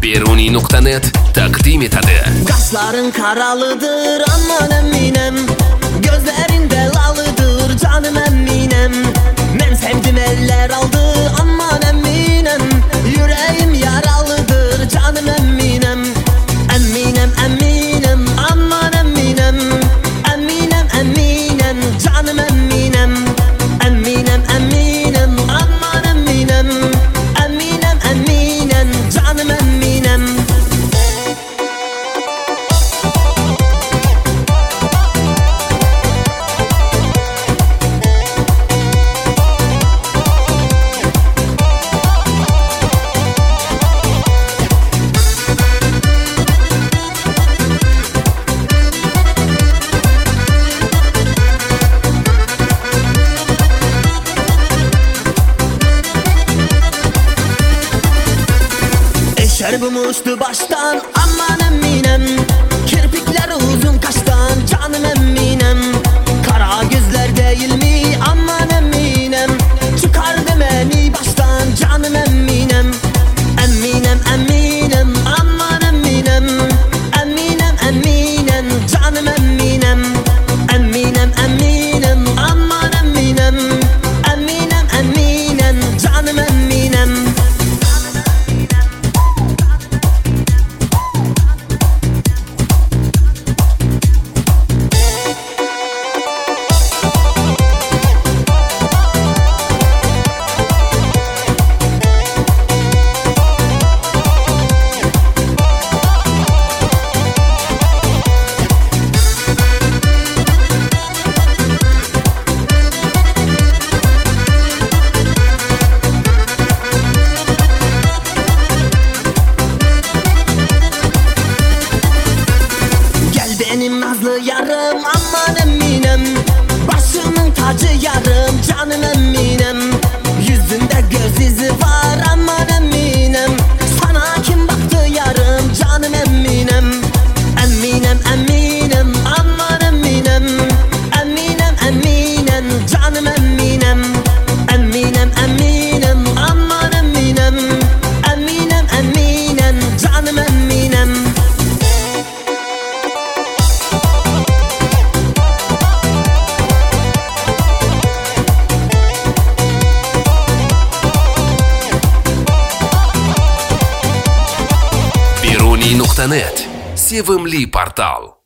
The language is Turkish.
Beruni.net taqdim etadi. Kaşların karalıdır aman eminem, gözlerinde lalıdır canım eminem. Men sevdim eller aldı aman eminem, yüreğim yaralıdır canım eminem. Eminem eminem aman eminem, eminem eminem canım eminem. Eminem eminem aman eminem, eminem eminem canım eminem. Şerbim uçtu baştan aman eminem, kirpikler uzun kaştan canım eminem. Kara gözler değil mi aman eminem, çıkardı beni baştan canım eminem. Eminem eminem aman eminem, eminem eminem canım eminem. Eminem eminem aman eminem, eminem eminem canım eminem. Benim nazlı yarım aman eminem, başımın tacı yarım canım eminem. Yüzünde göz izi var aman eminem, sana kim baktı yarım canım eminem. Eminem eminem aman eminem, eminem eminem canım eminem. Eminem eminem aman eminem, eminem eminem canım eminem. Beruni.net sevimli portal.